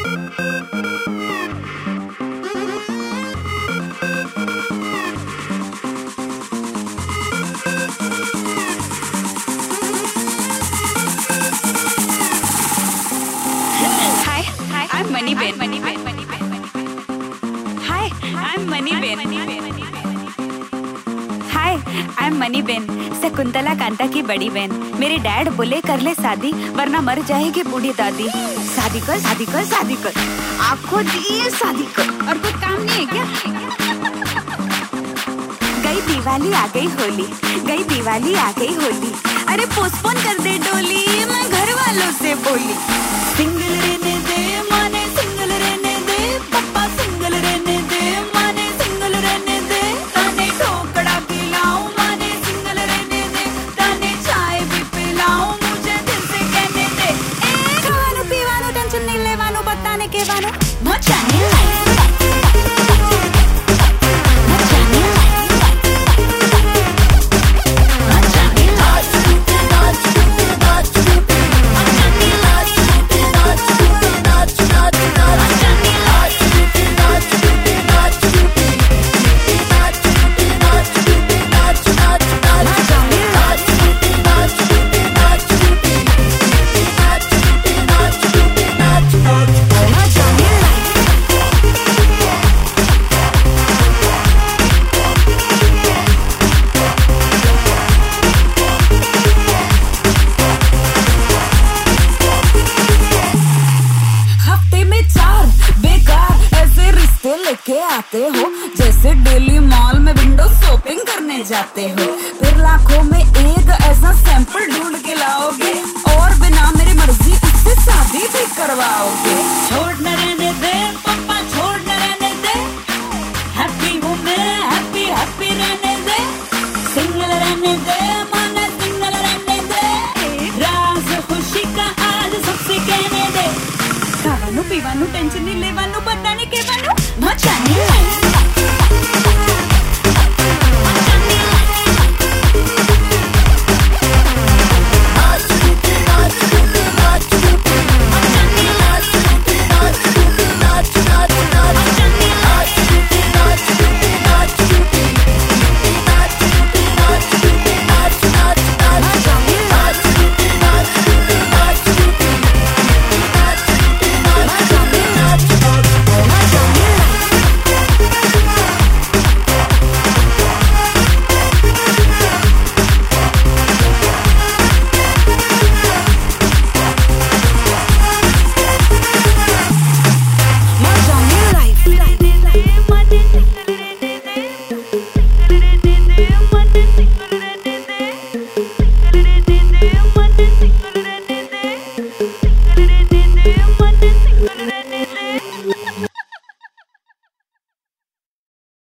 I'm Money Ben. Hi, I'm Money Ben. Hi, I'm Money Ben. Shakuntala Kanta की बड़ी बहन। मेरे डैड बोले कर ले शादी वरना मर जाएगी बूढ़ी दादी। शादी कर शादी कर शादी कर, आँखों दिए शादी कर, और कोई काम नहीं है क्या? गई दिवाली आ गई होली, गई दिवाली आ गई होली, अरे पोस्टपोन कर दे डोली, मैं घर वालों से बोली। सिंगल रहने दे माने, सिंगल रहने दे पापा, सिंगल रहने दे माने, सिंगल रहने दे, ताने ढोकड़ा खिलाऊं माने, सिंगल रहने दे, ताने चाय भी पिलाऊं, मुझे दिल से कहने दे। खानो पीवानो टेंशन नहीं लेवानो, बताने के वानो मचाने लेके आते हो, जैसे डेली मॉल में विंडो शॉपिंग करने जाते हो, फिर लाखों में एक ऐसा सैंपल ढूंढ के लाओगे, और बिना मेरी मर्जी उससे शादी भी करवाओगे। छोड़ न रहने दे पापा, छोड़ न रहने दे, हैप्पी हूँ मैं, हैप्पी हैप्पी रहने दे, सिंगल रहने दे माना, सिंगल रहने दे, राज खुशी का आज सबसे कहने दे। खावानू पीवानू टेंशन नहीं लेवानू, बताने के वानू मचाने